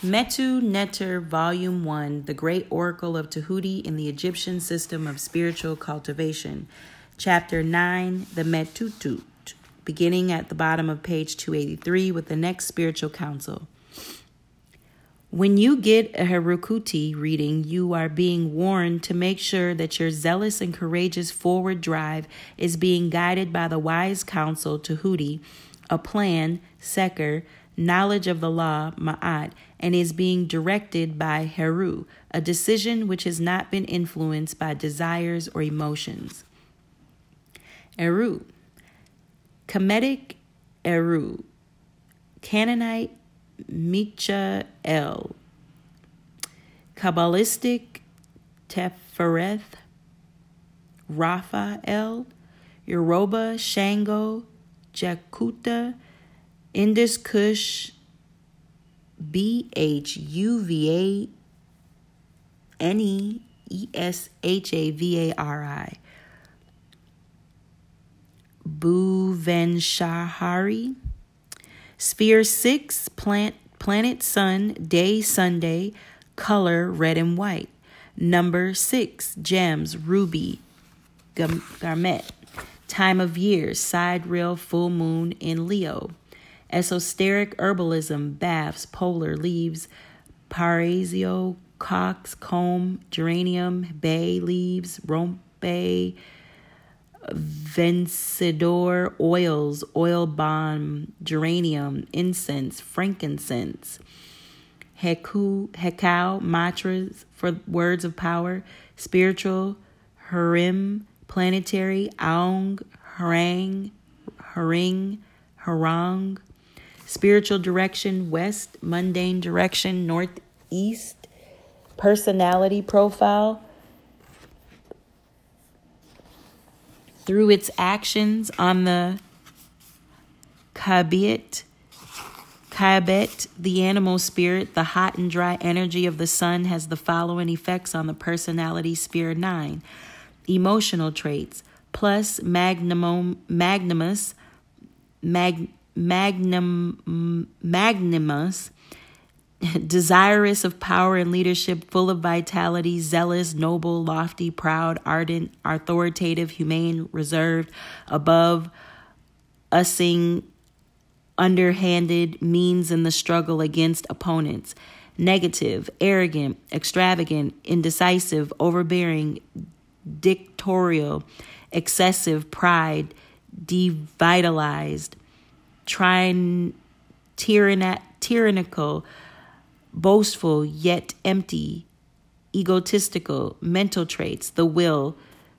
Metu Neter, Volume 1, The Great Oracle of Tahuti in the Egyptian System of Spiritual Cultivation. Chapter 9, The Metutut, beginning at the bottom of page 283 with the next spiritual counsel. When you get a Harukuti reading, you are being warned to make sure that your zealous and courageous forward drive is being guided by the wise counsel Tahuti, a plan, Seker, knowledge of the law, Ma'at, and is being directed by Heru, a decision which has not been influenced by desires or emotions. Eru, Kemetic Eru, Canaanite Michael, Kabbalistic Tefereth, Raphael, Yoruba Shango, Jakuta, Indus Kush, Bhuvaneeshavari, Bhuvanshahari, Sphere 6, planet Sun, day Sunday, color red and white. Number 6, gems, ruby, garnet. Time of year, sidereal full moon in Leo. Esoteric herbalism, baths, polar leaves, parasio, cox, comb, geranium, bay leaves, rompe, vencedor, oils, oil balm, geranium, incense, frankincense, hekau, mantras for words of power, spiritual, harim, planetary, aung, harang, haring, harang, spiritual direction, west, mundane direction, northeast, personality profile, through its actions on the Kabet, the animal spirit, the hot and dry energy of the sun has the following effects on the personality sphere 9. Emotional traits, plus magnanimous, desirous of power and leadership, full of vitality, zealous, noble, lofty, proud, ardent, authoritative, humane, reserved, above, ussing, underhanded, means in the struggle against opponents, negative, arrogant, extravagant, indecisive, overbearing, dictatorial, excessive, pride, devitalized, tyrannical, boastful yet empty, egotistical, mental traits, the will,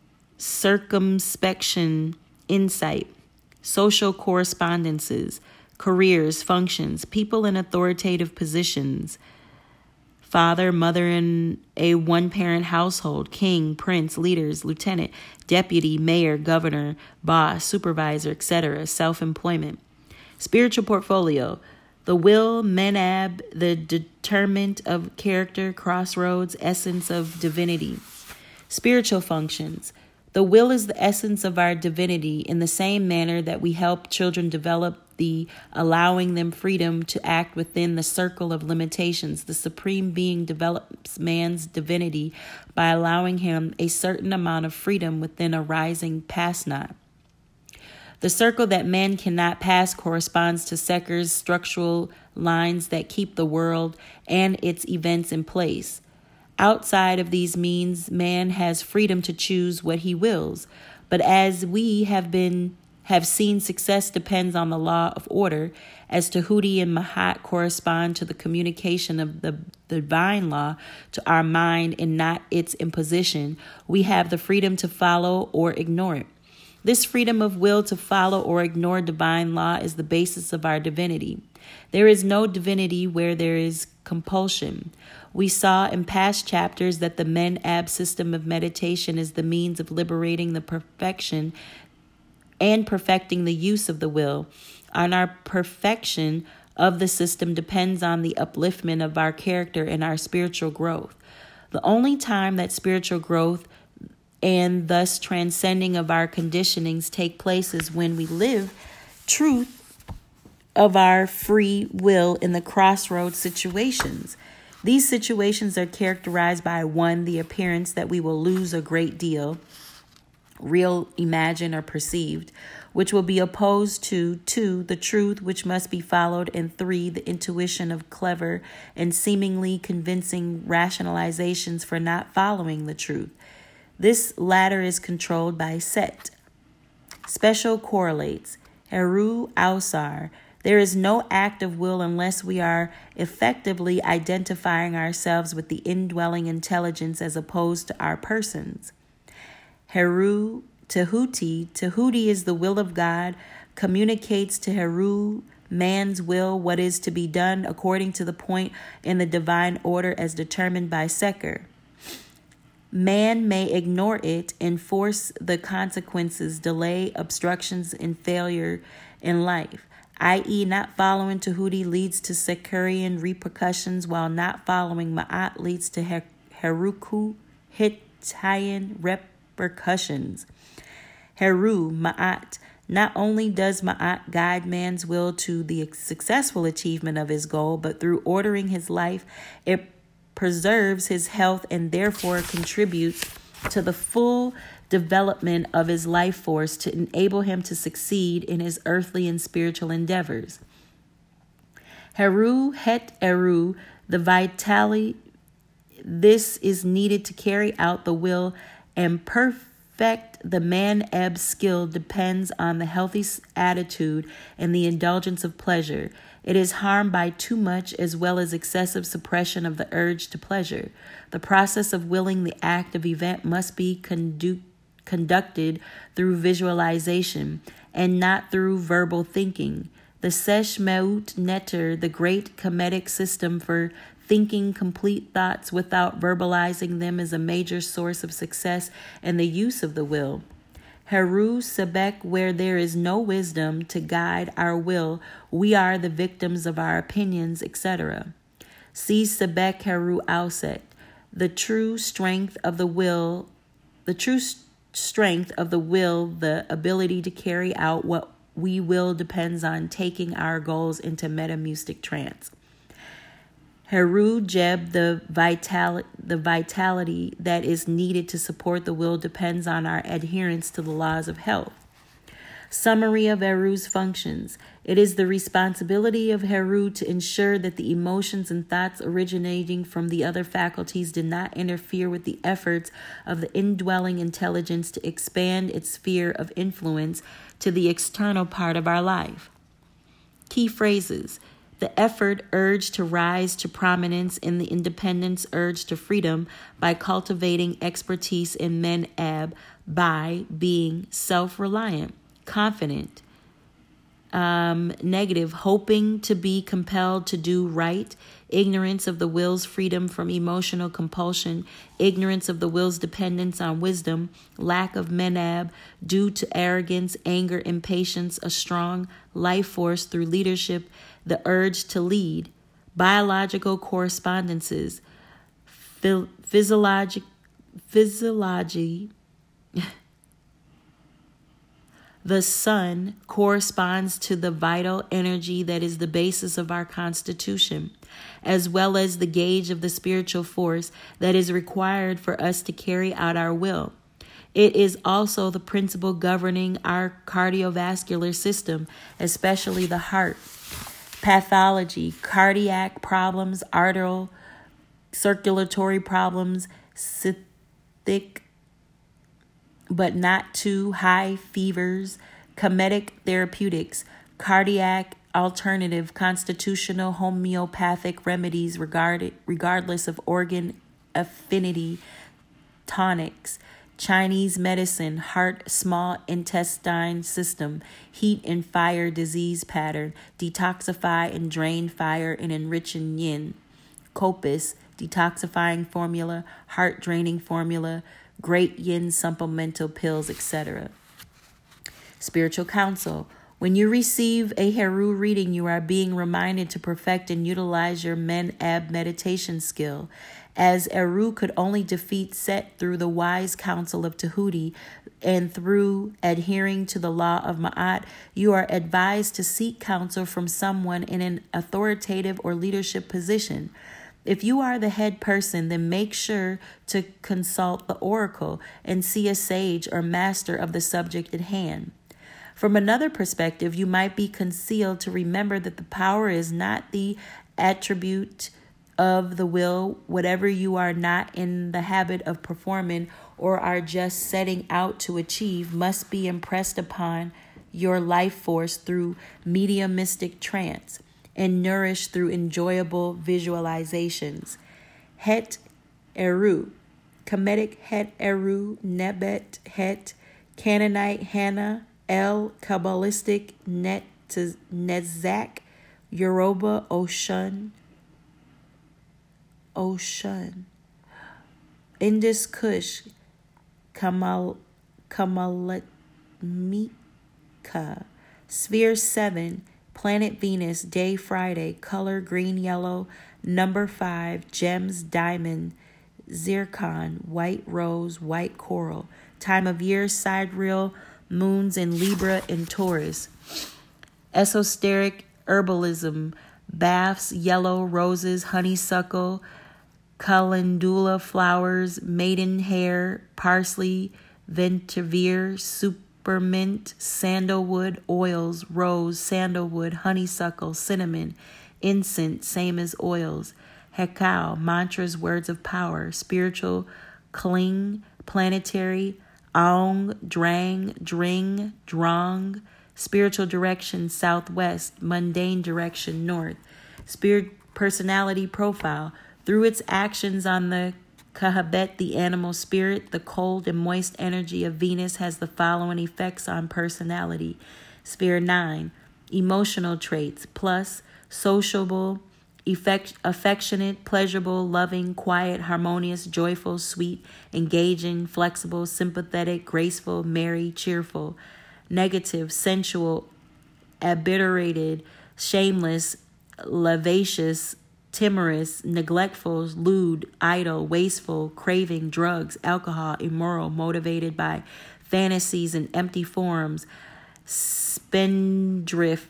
circumspection, insight, social correspondences, careers, functions, people in authoritative positions, father, mother in a one-parent household, king, prince, leaders, lieutenant, deputy, mayor, governor, boss, supervisor, etc., self-employment. Spiritual portfolio, the will, menab, the determinant of character, crossroads, essence of divinity. Spiritual functions, the will is the essence of our divinity in the same manner that we help children develop the allowing them freedom to act within the circle of limitations. The Supreme Being develops man's divinity by allowing him a certain amount of freedom within a rising pass-not. The circle that man cannot pass corresponds to Seker's structural lines that keep the world and its events in place. Outside of these means, man has freedom to choose what he wills. But as we have seen, success depends on the law of order, as Tahuti and Mahat correspond to the communication of the divine law to our mind and not its imposition. We have the freedom to follow or ignore it. This freedom of will to follow or ignore divine law is the basis of our divinity. There is no divinity where there is compulsion. We saw in past chapters that the Men-Ab system of meditation is the means of liberating the perfection and perfecting the use of the will. And our perfection of the system depends on the upliftment of our character and our spiritual growth. The only time that spiritual growth and thus transcending of our conditionings take place is when we live truth of our free will in the crossroads situations. These situations are characterized by 1, the appearance that we will lose a great deal, real, imagined, or perceived, which will be opposed to 2, the truth, which must be followed, and 3, the intuition of clever and seemingly convincing rationalizations for not following the truth. This latter is controlled by Set. Special correlates. Heru Ausar. There is no act of will unless we are effectively identifying ourselves with the indwelling intelligence as opposed to our persons. Heru Tehuti. Tehuti is the will of God, communicates to Heru, man's will, what is to be done according to the point in the divine order as determined by Seker. Man may ignore it, enforce the consequences, delay, obstructions, and failure in life, i.e. not following Tehuti leads to Sekerian repercussions, while not following Ma'at leads to Heruku Hittayan repercussions. Heru, Ma'at. Not only does Ma'at guide man's will to the successful achievement of his goal, but through ordering his life, it preserves his health and therefore contributes to the full development of his life force to enable him to succeed in his earthly and spiritual endeavors. Heru Het Eru, the vitality, this is needed to carry out the will and perfect the man-ebb skill depends on the healthy attitude and the indulgence of pleasure. It is harmed by too much as well as excessive suppression of the urge to pleasure. The process of willing the act of event must be conducted through visualization and not through verbal thinking. The Sesh Meut Neter, the great Kemetic system for thinking complete thoughts without verbalizing them, is a major source of success in the use of the will. Heru Sebek, where there is no wisdom to guide our will, we are the victims of our opinions, etc. See Sebek Heru Auset, the true strength of the will, the ability to carry out what we will depends on taking our goals into metamustic trance. Heru Jeb, the vitality that is needed to support the will depends on our adherence to the laws of health. Summary of Heru's functions. It is the responsibility of Heru to ensure that the emotions and thoughts originating from the other faculties do not interfere with the efforts of the indwelling intelligence to expand its sphere of influence to the external part of our life. Key phrases. The effort urge to rise to prominence in the independence urge to freedom by cultivating expertise in men-ab by being self-reliant, confident. Negative, hoping to be compelled to do right, ignorance of the will's freedom from emotional compulsion, ignorance of the will's dependence on wisdom, lack of menab due to arrogance, anger, impatience, a strong life force through leadership, the urge to lead, biological correspondences, physiology. The sun corresponds to the vital energy that is the basis of our constitution, as well as the gauge of the spiritual force that is required for us to carry out our will. It is also the principle governing our cardiovascular system, especially the heart. Pathology, cardiac problems, arterial, circulatory problems, cystic but not too high fevers, Kemetic therapeutics, cardiac alternative, constitutional homeopathic remedies regardless of organ affinity, tonics, Chinese medicine, heart, small intestine system, heat and fire disease pattern, detoxify and drain fire and enrich in yin, Copus, detoxifying formula, heart draining formula, great yin supplemental pills, etc. Spiritual counsel. When you receive a Heru reading, you are being reminded to perfect and utilize your men-ab meditation skill. As Heru could only defeat Set through the wise counsel of Tehuti, and through adhering to the law of Ma'at, you are advised to seek counsel from someone in an authoritative or leadership position. If you are the head person, then make sure to consult the oracle and see a sage or master of the subject at hand. From another perspective, you might be concealed to remember that the power is not the attribute of the will. Whatever you are not in the habit of performing or are just setting out to achieve must be impressed upon your life force through mediumistic trance and nourished through enjoyable visualizations. Het Eru, Kemetic Het Eru, Nebet Het, Canaanite Hannah, El Kabbalistic Netzach, Yoruba Oshun, Indus Kush, Kamalatmika, Sphere 7, Planet Venus, Day Friday, color green yellow, number 5, gems diamond, zircon, white rose, white coral, time of year sidereal, moons in Libra and Taurus. Esoteric herbalism, baths, yellow roses, honeysuckle, calendula flowers, maidenhair, parsley, vetiver, supermint, sandalwood oils, rose, sandalwood, honeysuckle, cinnamon, incense, same as oils, hekau, mantras, words of power, spiritual, kling, planetary, aung, drang, dring, drong, spiritual direction, southwest, mundane direction, north, spirit personality profile. Through its actions on the Kahabet, the animal spirit, the cold and moist energy of Venus has the following effects on personality. Sphere 9, emotional traits, plus sociable, affectionate, pleasurable, loving, quiet, harmonious, joyful, sweet, engaging, flexible, sympathetic, graceful, merry, cheerful. Negative, sensual, obliterated, shameless, lascivious, timorous, neglectful, lewd, idle, wasteful, craving drugs, alcohol, immoral, motivated by fantasies and empty forms, spendthrift,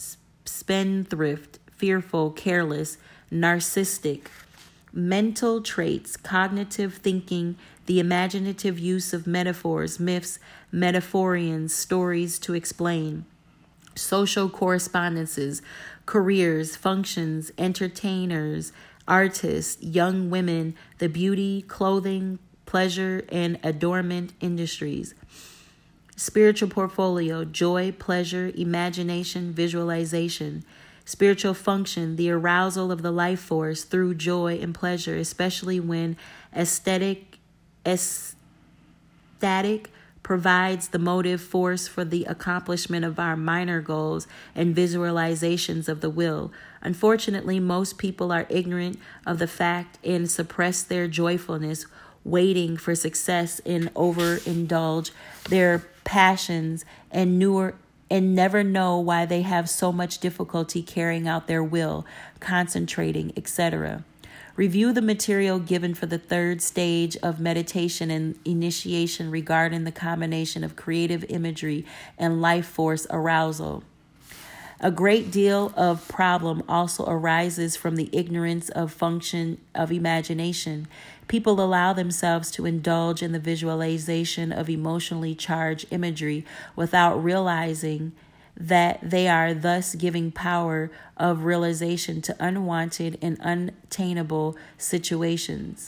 fearful, careless, narcissistic. Mental traits, cognitive thinking, the imaginative use of metaphors, myths, metaphorians, stories to explain. Social correspondences, careers, functions, entertainers, artists, young women, the beauty, clothing, pleasure, and adornment industries. Spiritual portfolio, joy, pleasure, imagination, visualization. Spiritual function, the arousal of the life force through joy and pleasure, especially when ecstatic provides the motive force for the accomplishment of our minor goals and visualizations of the will. Unfortunately, most people are ignorant of the fact and suppress their joyfulness, waiting for success and overindulge their passions and never know why they have so much difficulty carrying out their will, concentrating, etc. Review the material given for the third stage of meditation and initiation regarding the combination of creative imagery and life force arousal. A great deal of problem also arises from the ignorance of function of imagination. People allow themselves to indulge in the visualization of emotionally charged imagery without realizing that they are thus giving power of realization to unwanted and unattainable situations.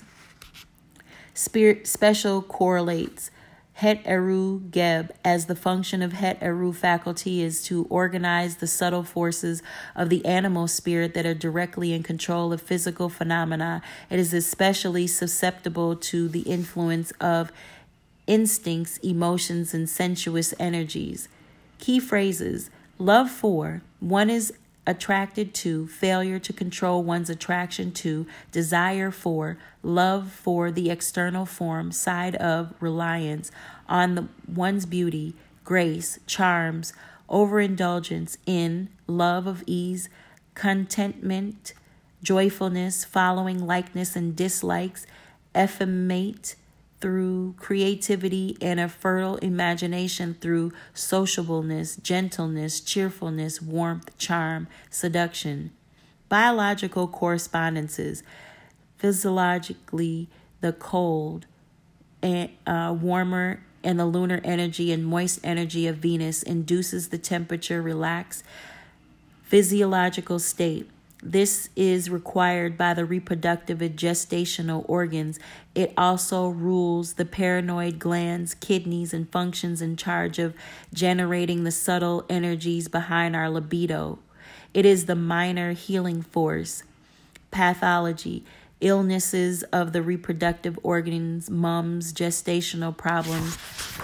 Special correlates. Het Eru Geb, as the function of Het Eru faculty is to organize the subtle forces of the animal spirit that are directly in control of physical phenomena. It is especially susceptible to the influence of instincts, emotions, and sensuous energies. Key phrases: love for, one is attracted to, failure to control one's attraction to, desire for, love for the external form, side of, reliance on one's beauty, grace, charms, overindulgence in, love of ease, contentment, joyfulness, following likeness and dislikes, effeminate, through creativity and a fertile imagination through sociableness, gentleness, cheerfulness, warmth, charm, seduction. Biological correspondences. Physiologically, the cold and warmer and the lunar energy and moist energy of Venus induces the temperature relaxed physiological state. This is required by the reproductive and gestational organs. It also rules the paranoid glands, kidneys, and functions in charge of generating the subtle energies behind our libido. It is the minor healing force. Pathology, illnesses of the reproductive organs, mums, gestational problems,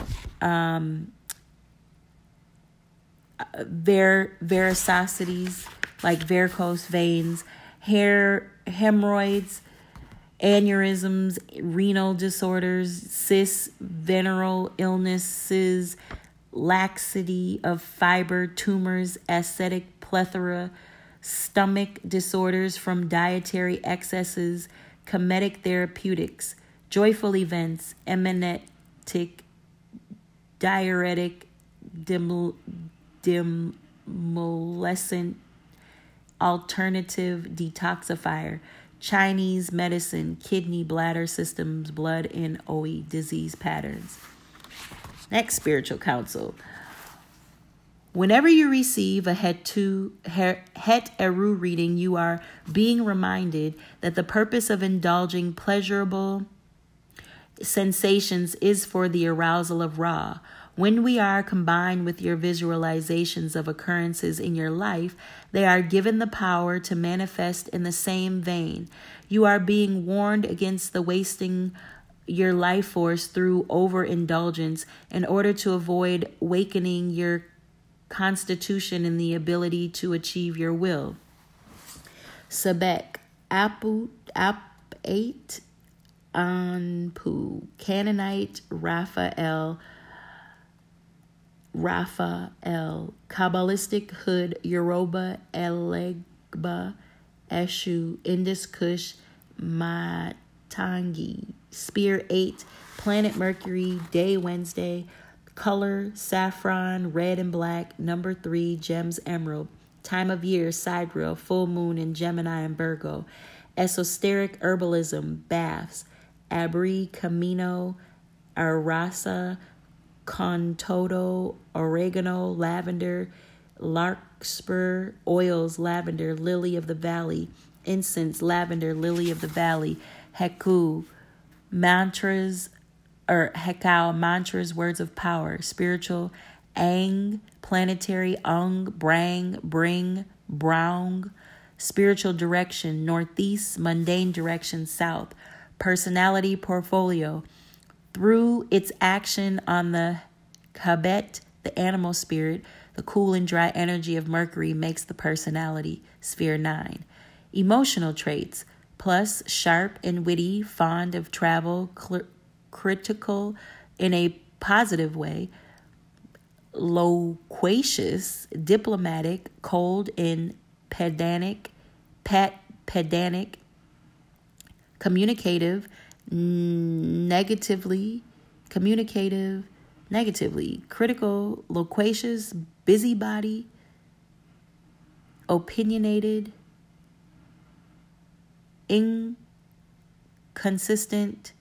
varicosities, like varicose veins, hemorrhoids, aneurysms, renal disorders, cysts, venereal illnesses, laxity of fiber, tumors, acidic plethora, stomach disorders from dietary excesses, comedic therapeutics, joyful events, emetic, diuretic, demolescent, alternative detoxifier, Chinese medicine, kidney, bladder systems, blood, and OE disease patterns. Next spiritual counsel. Whenever you receive a Het Eru reading, you are being reminded that the purpose of indulging pleasurable sensations is for the arousal of Ra. When we are combined with your visualizations of occurrences in your life, they are given the power to manifest in the same vein. You are being warned against the wasting your life force through overindulgence in order to avoid weakening your constitution and the ability to achieve your will. Sabek, Aput, Ap8, Anpu, Canaanite, Raphael, Kabbalistic Hood, Yoruba, Elegba, Eshu, Indus Kush, Matangi, Spear 8, Planet Mercury, Day Wednesday, Color, Saffron, Red and Black, Number 3, Gems Emerald, Time of Year, Sidereal, Full Moon in Gemini and Virgo, Esoteric Herbalism, Baths, Abri, Camino, Arasa, Contodo, Oregano, Lavender, Larkspur, Oils, Lavender, Lily of the Valley, Incense, Lavender, Lily of the Valley, Heku, Mantras, Hekau, Mantras, Words of Power, Spiritual, Ang, Planetary, Ung, Brang, Bring, Brown, Spiritual Direction, Northeast, Mundane Direction, South, Personality Portfolio, through its action on the Kabet, the animal spirit, the cool and dry energy of Mercury makes the personality, Sphere 9. Emotional traits, plus sharp and witty, fond of travel, critical in a positive way, loquacious, diplomatic, cold and pedantic, communicative, negatively, critical, loquacious, busybody, opinionated, inconstant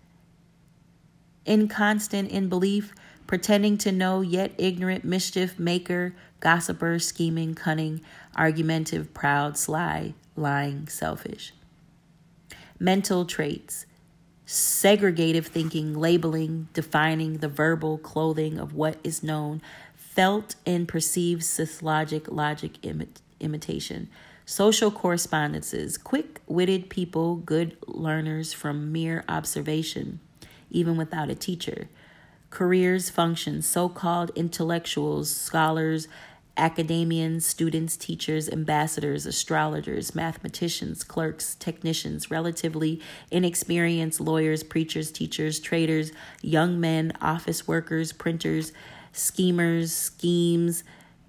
in belief, pretending to know yet ignorant, mischief maker, gossiper, scheming, cunning, argumentative, proud, sly, lying, selfish. Mental traits, segregative thinking, labeling, defining the verbal clothing of what is known, felt and perceived logic imitation. Social correspondences, quick-witted people, good learners from mere observation, even without a teacher. Careers, functions, so-called intellectuals, scholars, academians, students, teachers, ambassadors, astrologers, mathematicians, clerks, technicians, relatively inexperienced lawyers, preachers, teachers, traders, young men, office workers, printers, schemers, schemes,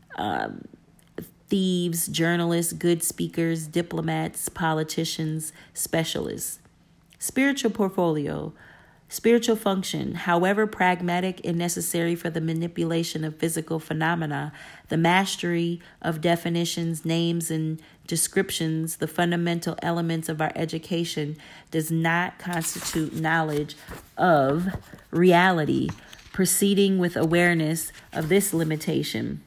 thieves, journalists, good speakers, diplomats, politicians, specialists. Spiritual portfolio, Spiritual function, however pragmatic and necessary for the manipulation of physical phenomena, the mastery of definitions, names, and descriptions, the fundamental elements of our education, does not constitute knowledge of reality. Proceeding with awareness of this limitation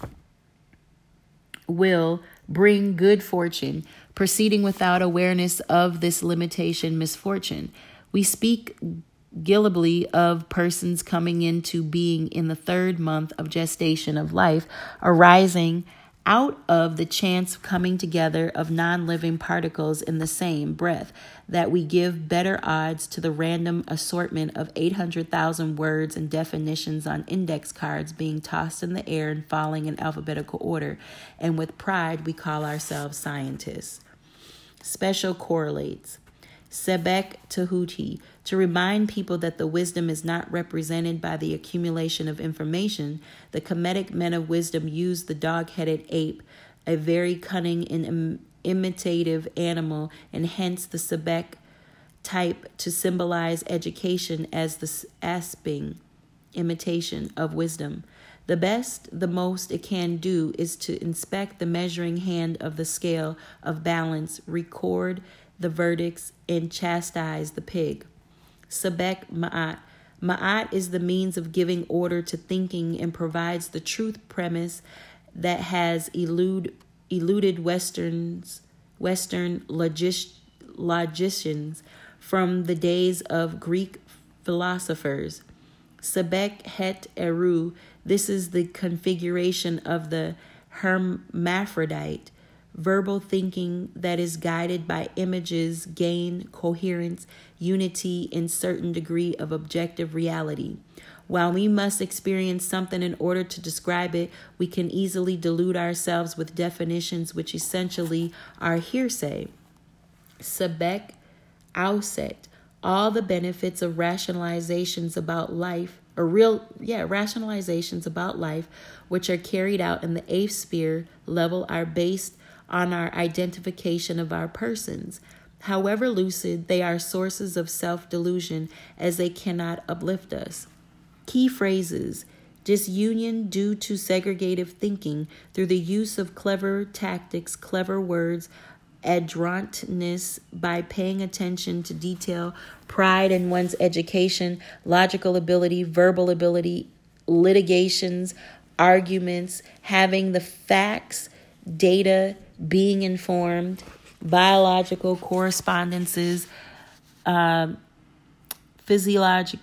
will bring good fortune. Proceeding without awareness of this limitation, misfortune. We speak guilibly of persons coming into being in the 3rd month of gestation of life, arising out of the chance coming together of non-living particles in the same breath, that we give better odds to the random assortment of 800,000 words and definitions on index cards being tossed in the air and falling in alphabetical order, and with pride we call ourselves scientists. Special correlates. Sebek Tahuti, to remind people that the wisdom is not represented by the accumulation of information, the Kemetic men of wisdom use the dog-headed ape, a very cunning and imitative animal, and hence the Sebek type to symbolize education as the asping, imitation of wisdom. The best, the most it can do is to inspect the measuring hand of the scale of balance, record the verdicts, and chastise the pig. Sebek Ma'at. Ma'at is the means of giving order to thinking and provides the truth premise that has eluded Western logicians from the days of Greek philosophers. Sebek Het Eru. This is the configuration of the hermaphrodite. Verbal thinking that is guided by images gain coherence, unity, and certain degree of objective reality. While we must experience something in order to describe it, we can easily delude ourselves with definitions which essentially are hearsay. Sebek Auset. All the benefits of rationalizations about life, rationalizations about life, which are carried out in the 8th sphere level, are based on our identification of our persons. However lucid, they are sources of self-delusion as they cannot uplift us. Key phrases. Disunion due to segregative thinking through the use of clever tactics, clever words, adroitness by paying attention to detail, pride in one's education, logical ability, verbal ability, litigations, arguments, having the facts, data, being informed, biological correspondences, physiology,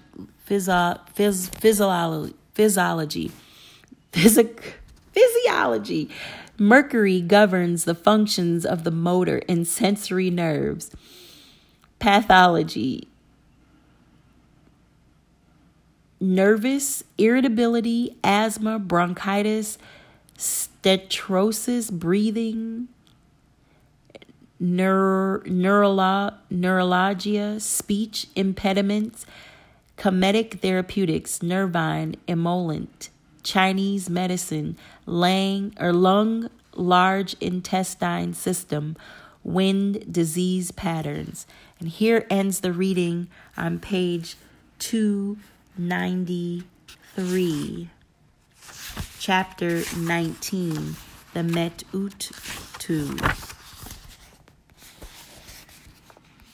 Mercury governs the functions of the motor and sensory nerves. Pathology. Nervous, irritability, asthma, bronchitis, steatosis, breathing, neurologia, speech impediments, Kemetic therapeutics, nervine, emollient, Chinese medicine, lung, large intestine system, wind, disease patterns. And here ends the reading on page 293. Chapter 19, the Met'ut 2.